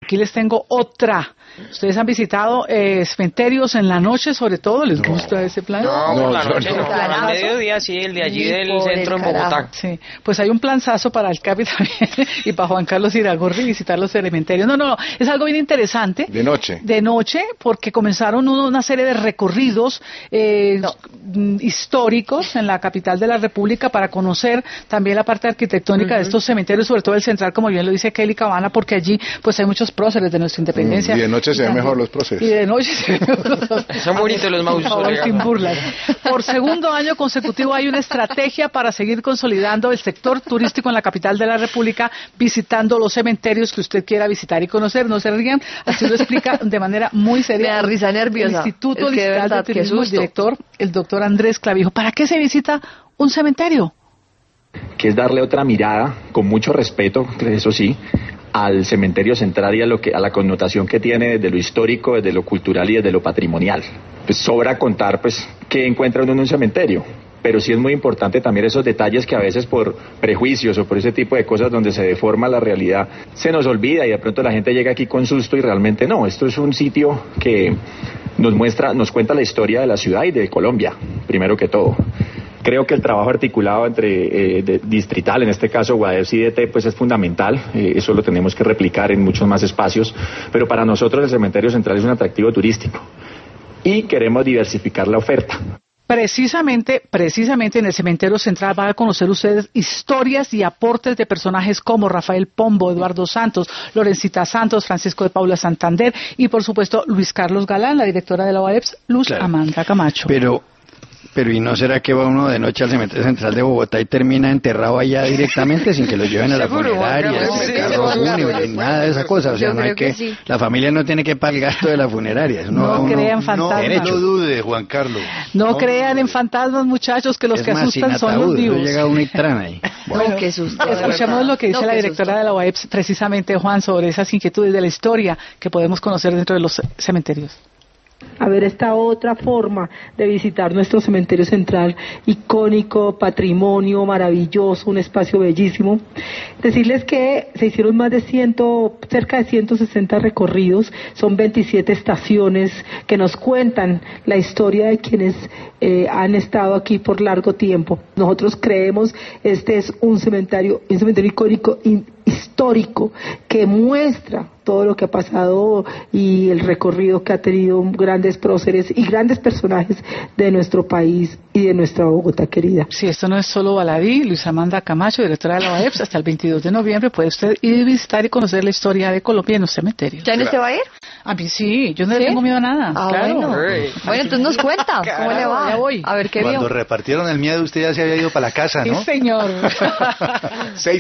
Aquí les tengo otra. ¿Ustedes han visitado cementerios en la noche, sobre todo? ¿Les gusta ese plan? No, por la noche, no. a mediodía, sí, el de allí del centro en Bogotá. Sí, pues hay un planzazo para el Capi también y para Juan Carlos Iragorri visitar los cementerios. No, es algo bien interesante. De noche. De noche, porque comenzaron una serie de recorridos históricos en la capital de la República para conocer también la parte arquitectónica de estos cementerios, sobre todo el central, como bien lo dice Kelly Cabana, porque allí pues hay muchos próceres de nuestra independencia. Y de noche se ven mejor los próceres. Y de noche se ven mejor los próceres. Son bonitos los mausoleos. Sin burlas. Por segundo año consecutivo hay una estrategia para seguir consolidando el sector turístico en la capital de la República, visitando los cementerios que usted quiera visitar y conocer. No se rían, así lo explica de manera muy seria. Me da risa nerviosa. El Instituto Es que de Distrital verdad, de Turismo, el director, el doctor Andrés Clavijo. ¿Para qué se visita un cementerio? Que es darle otra mirada, con mucho respeto, eso sí, al cementerio central y a la connotación que tiene desde lo histórico, desde lo cultural y desde lo patrimonial. Pues sobra contar pues qué encuentra uno en un cementerio, pero sí es muy importante también esos detalles que a veces por prejuicios o por ese tipo de cosas donde se deforma la realidad se nos olvida y de pronto la gente llega aquí con susto y realmente no. Esto es un sitio que nos cuenta la historia de la ciudad y de Colombia, primero que todo. Creo que el trabajo articulado entre distrital, en este caso Guadalest y DT, pues es fundamental. Eso lo tenemos que replicar en muchos más espacios. Pero para nosotros el cementerio central es un atractivo turístico y queremos diversificar la oferta. Precisamente en el cementerio central van a conocer ustedes historias y aportes de personajes como Rafael Pombo, Eduardo Santos, Lorencita Santos, Francisco de Paula Santander y por supuesto Luis Carlos Galán, la directora de la OAEPS, Luz Amanda Camacho. Pero ¿y no será que va uno de noche al cementerio central de Bogotá y termina enterrado allá directamente sin que lo lleven a la funeraria, el carro fúnebre, nada de esa cosa? O sea, no hay que sí. La familia no tiene que pagar el gasto de la funeraria. No crean fantasmas. No dude, Juan Carlos. No crean en fantasmas, muchachos, que los que asustan son los vivos. Llega uno y trana ahí. Bueno, qué susto. Escuchemos lo que dice la directora de la OAEPS, precisamente, Juan, sobre esas inquietudes de la historia que podemos conocer dentro de los cementerios. A ver esta otra forma de visitar nuestro cementerio central, icónico, patrimonio maravilloso, un espacio bellísimo. Decirles que se hicieron cerca de 160 recorridos, son 27 estaciones que nos cuentan la historia de quienes han estado aquí por largo tiempo. Nosotros creemos este es un cementerio icónico, histórico, que muestra todo lo que ha pasado y el recorrido que ha tenido grandes próceres y grandes personajes de nuestro país y de nuestra Bogotá querida. Sí, esto no es solo baladí. Luis Amanda Camacho, directora de la OAEPS, hasta el 22 de noviembre puede usted ir a visitar y conocer la historia de Colombia en los cementerios. ¿Ya no se va a ir? A mí sí, yo no le tengo miedo a nada. Claro. Bueno, entonces nos cuenta cómo le va. Ya voy. A ver qué Cuando repartieron el miedo usted ya se había ido para la casa, ¿no? Sí, señor.